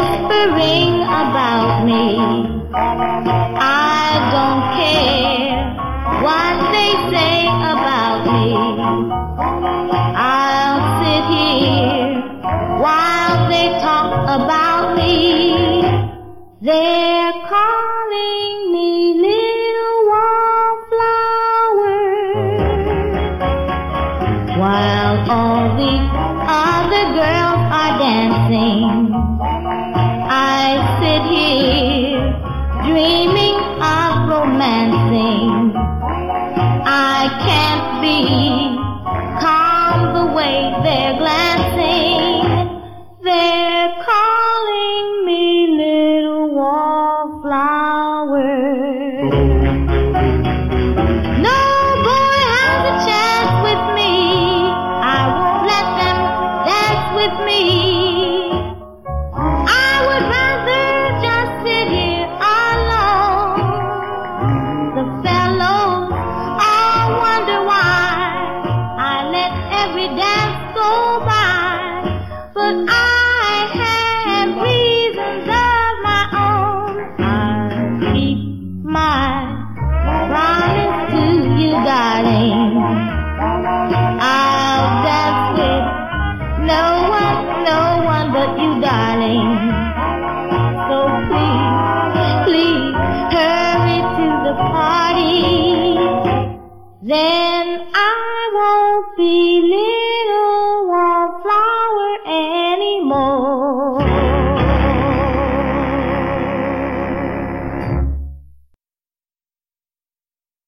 whispering about me. I don't care what they say about me. I'll sit here while they talk about me. They're calling me little wallflower, while all the other girls are dancing. I sit here dreaming of romancing. I can't be